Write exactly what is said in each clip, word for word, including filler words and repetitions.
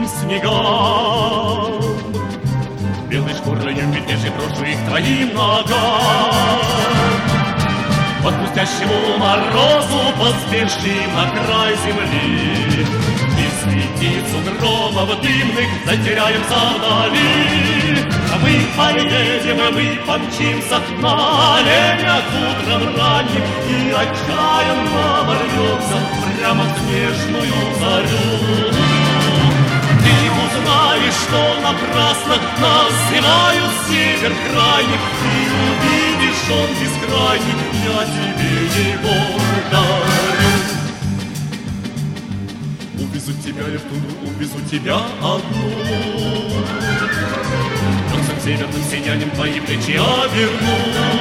снегам. Белой шкурою медвежий брошу их твоим ногам. По хрустящему морозу поспешим на край земли, и светицу громов дымных затеряемся вдали. А мы поедем, и мы помчимся на оленях утром ранним, и отчаянно ворвемся прямо в снежную зарю. Ты узнаешь, что напрасно называют север крайний, ты увидишь, он бескрайний, я тебе его дарю. Увезу тебя я в тундру, увезу тебя одну, солнцем северным сиянием твои плечи оберну.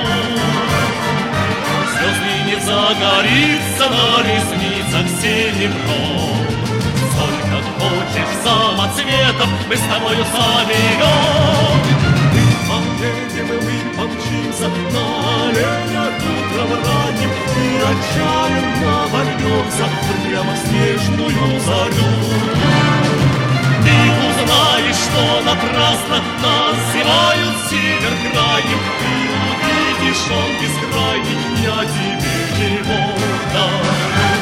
Звездный не загорится на ресницах серебро. Сколько хочешь самоцветов мы с тобою соберем. Мы поедем, и мы помчимся на оленях утром ранним, и отчаянно ворвемся прямо в снежную зарю. Ты узнаешь, что напрасно называют север крайним, ты увидишь, он бескрайний, я тебе его дарю.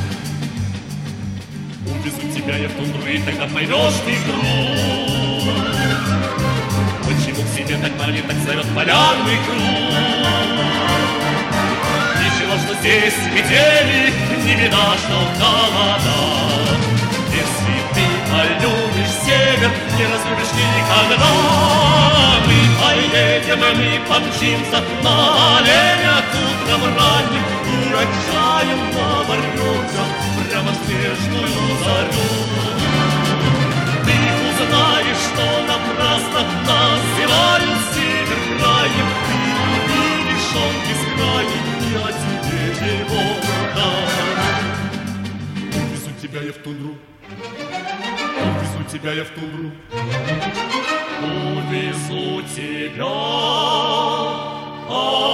Увезу тебя я в тундру, и тогда поймешь ты круг, почему к себе так манит, так зовет полярный круг. Ничего, что здесь метели, не беда, что холода. Если ты полюбишь север, не разлюбишь никогда. Мы поедем, и мы помчимся на оленях утром ранним, и отчаянно ворвемся прямо в снежную зарю. Ты узнаешь, что напрасно называют север крайним, ты увидишь, он бескрайний, я тебе его дарю. Увезу тебя я в тундру, увезу тебя я в тундру, увезу тебя.